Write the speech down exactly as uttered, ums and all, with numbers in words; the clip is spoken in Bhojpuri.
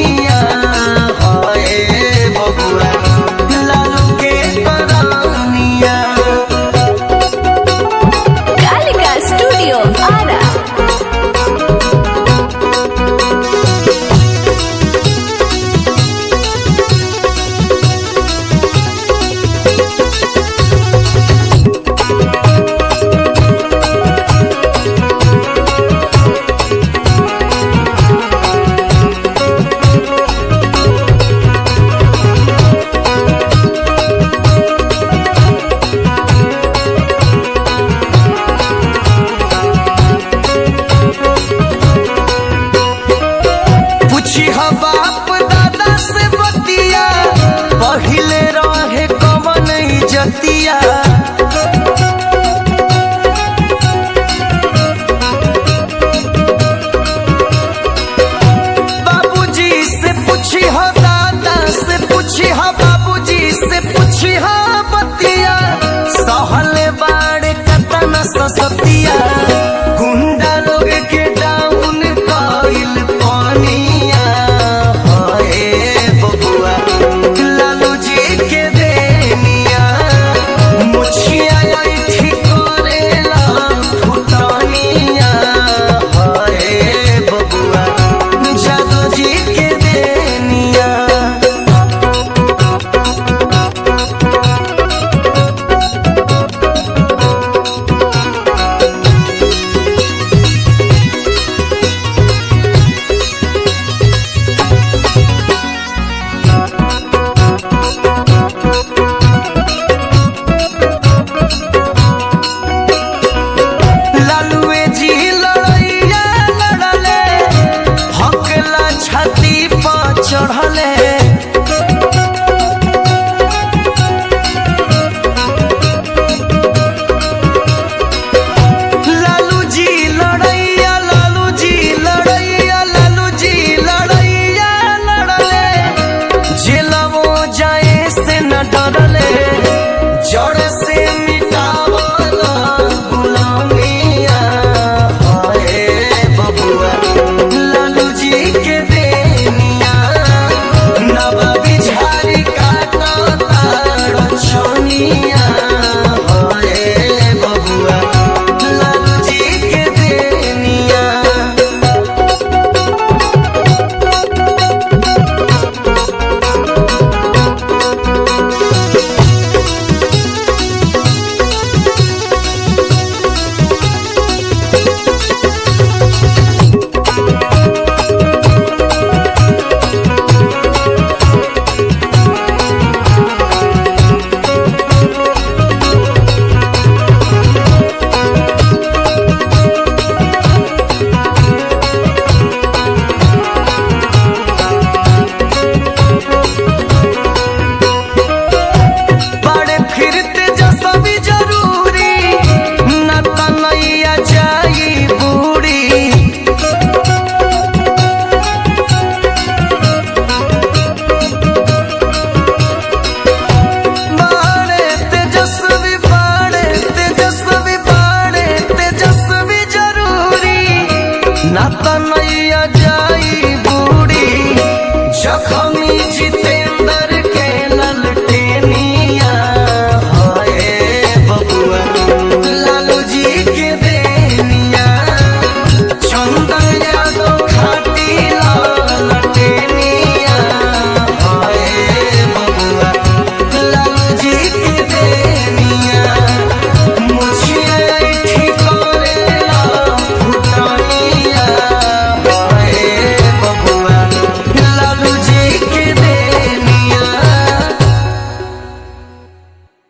कहानिया हाय बबुआ लालू के कहानिया। कालिका स्टूडियो आरा। पूछी हा बाप दादा से बतिया पहिले रहे कवन इज्जतिया। बाबूजी से पूछी हा दादा से पूछी हा बाबूजी से पूछी हा बतिया सहले बाड़े कतना ससतिया। गुंडा लोग के डाउन कइल पानिया हाय बबुआ लालू जी के देनिया। मुछिया ऐठी करेला फुटानिया हाय बबुआ जादू जी के देनिया। लालूए जी लड़ैया लड़ले हकला छाती पर चढ़